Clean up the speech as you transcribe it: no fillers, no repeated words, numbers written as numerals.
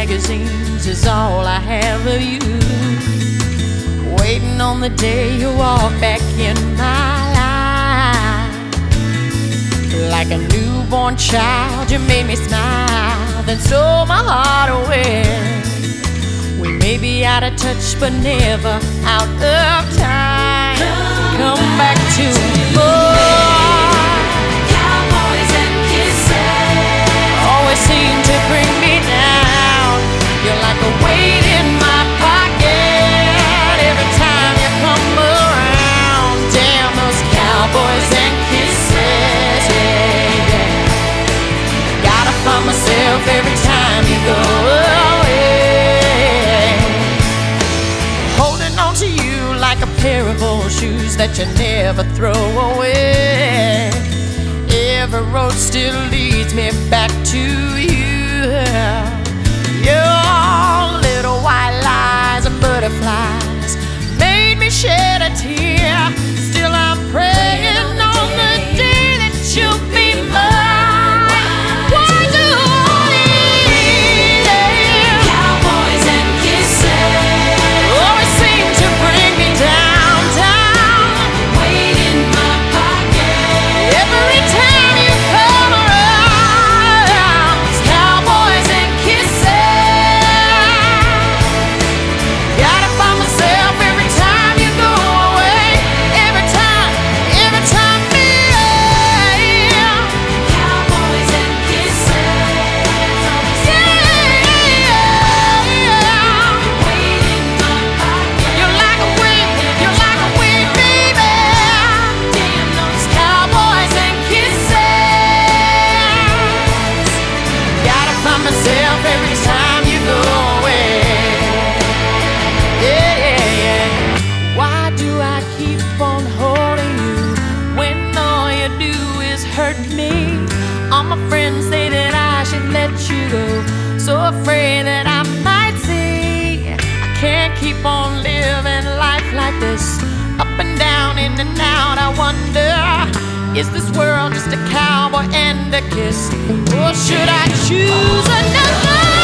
magazines is all I have of you. Waiting on the day you walk back in my life. Like a newborn child, you made me smile, then stole my heart away. We may be out of touch, but never out of time. Come back to me, boy. Cowboys and kisses Always seem to bring me down. You're like a weight in my pocket every time you come around. Damn those cowboys and kisses, yeah, yeah. Gotta find myself every time you go away. Holding on to you like a pair of old shoes that you never throw away. Every road still leads me back to you. Your little white lies and butterflies made me shed a tear. Still I'm praying on the day that you'll be mine. Why do I need it? Cowboys and kisses Always seem to bring me down, down. weight in my pocket Every time you come around, it's cowboys and kisses. Gotta find myself every time you go away. Every time me, yeah. Cowboys and kisses Yeah. weight in my pocket. You're like a wind, baby. Damn those Cowboys and kisses. Gotta find myself every time you go away. Yeah, yeah, yeah. Why do I keep on holding you when all you do is hurt me? All my friends say that I should let you go, so afraid that I might see. I can't keep on living life like this, up and down, in and out. I wonder, is this world just a cowboy and a kiss? Or should I choose another?